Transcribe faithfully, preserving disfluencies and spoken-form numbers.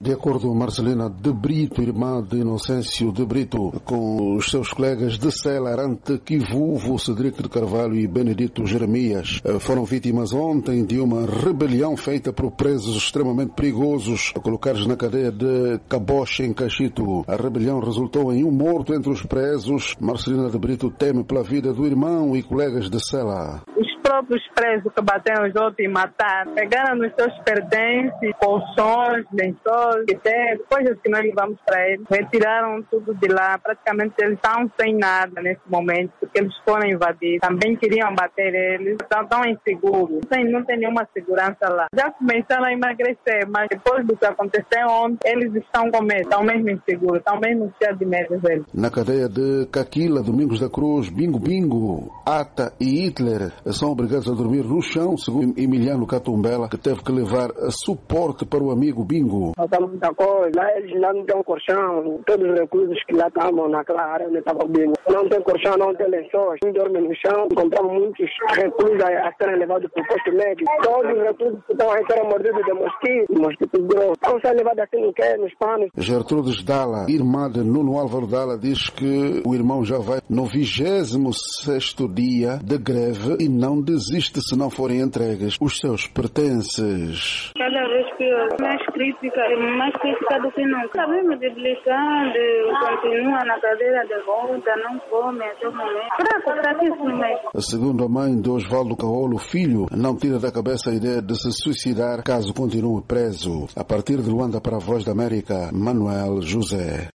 De acordo com Marcelina de Brito, irmã de Inocêncio de Brito, com os seus colegas de cela Arante Kivuvo, Cedrico de Carvalho e Benedito Jeremias, foram vítimas ontem de uma rebelião feita por presos extremamente perigosos colocados na cadeia de Caboche, em Cachito. A rebelião resultou em um morto entre os presos. Marcelina de Brito teme pela vida do irmão e colegas de cela. Os próprios presos que bateram os outros e mataram, pegaram nos seus pertences, colchões, lençóis, que tem, coisas que nós levamos para eles, retiraram tudo de lá. Praticamente eles estão sem nada nesse momento, porque eles foram invadidos. Também queriam bater eles, estão tão inseguros. Não tem, não tem nenhuma segurança lá. Já começaram a emagrecer, mas depois do que aconteceu ontem, eles estão com medo, estão mesmo inseguros, estão mesmo cheios de medo deles. Na cadeia de Caquila, Domingos da Cruz, Bingo Bingo, Ata e Hitler são obrigados a dormir no chão, segundo Emiliano Catumbela, que teve que levar suporte para o amigo Bingo. Faltava muita coisa, lá eles lá não tem colchão, todos os reclusos que lá estavam naquela área onde estava o Bingo. Não tem colchão, não tem lençóis, não dorme no chão, encontramos muitos reclusos a, a serem levados para o posto médico. Todos os reclusos que estão aí serem mordidos de mosquito, mosquito grosso. Estão sendo levados assim no que, nos panos. Gertrudes Dalla, irmã de Nuno Álvaro Dalla, diz que o irmão já vai no vigésimo sexto dia de greve e não desiste se não forem entregues os seus pertences. Cada vez pior, mais crítica, mais crítica do que nunca. Está mesmo debilitando, continua na cadeira de roda, não come até o momento. Fraco, fraquíssimo mesmo. Segundo a mãe de Osvaldo Caolo, filho não tira da cabeça a ideia de se suicidar caso continue preso. A partir de Luanda para a Voz da América, Manuel José.